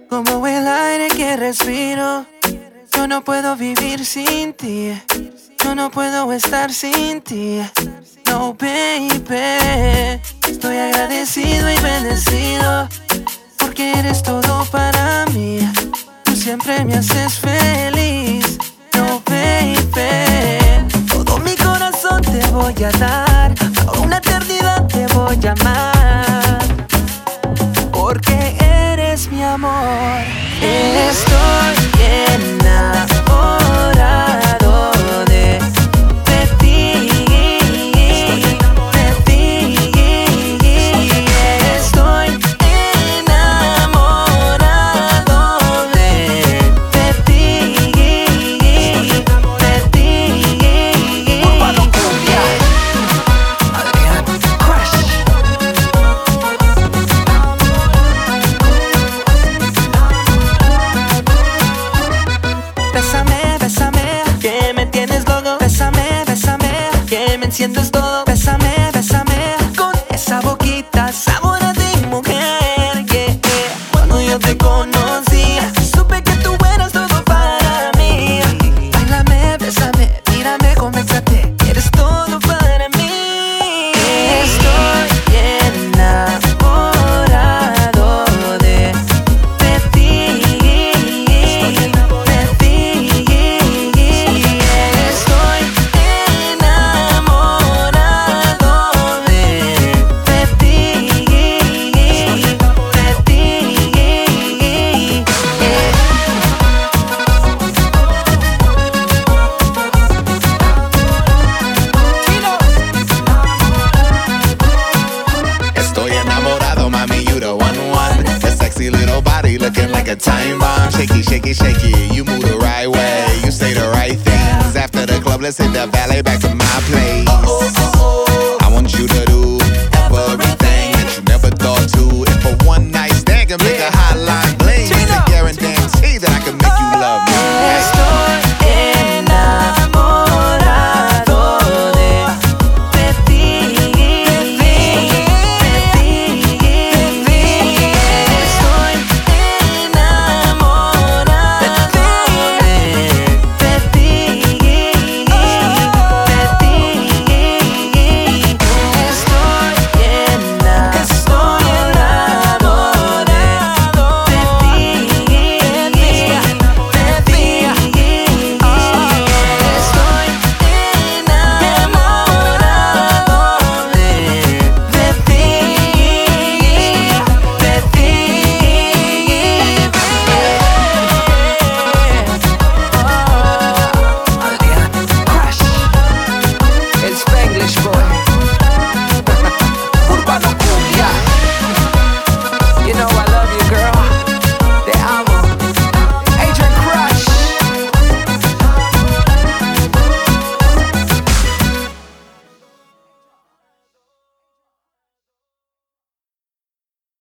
como el aire que respiro. Yo no puedo vivir sin ti, yo no puedo estar sin ti. No, baby, estoy agradecido y bendecido porque eres todo para mí. Tú siempre me haces feliz. No, baby, todo mi corazón te voy a dar, toda una eternidad te voy a amar, porque eres mi amor. Estoy enamorado de ti, de ti. Estoy enamorado de ti, de ti. Urbano Cumbia, Adrián Crush. Bésame, bésame, que me tienes loco. Bésame, bésame, que me enciendes todo. Bésame, bésame, con esa boquita, sabor a ti, mujer, yeah, yeah. Cuando yo te conocí, supe que tú eras todo para mí. Báilame, bésame, mírame, convéncete, eres todo para mí. Estoy enamorado de ti, de ti. Estoy enamorado de ti, de ti. Estoy enamorado, mami, you the one. Your sexy little body looking like a time bomb. Shaky, shaky, shaky, you move the right way. You say the right things. After the club, let's hit the ballet, back to my place.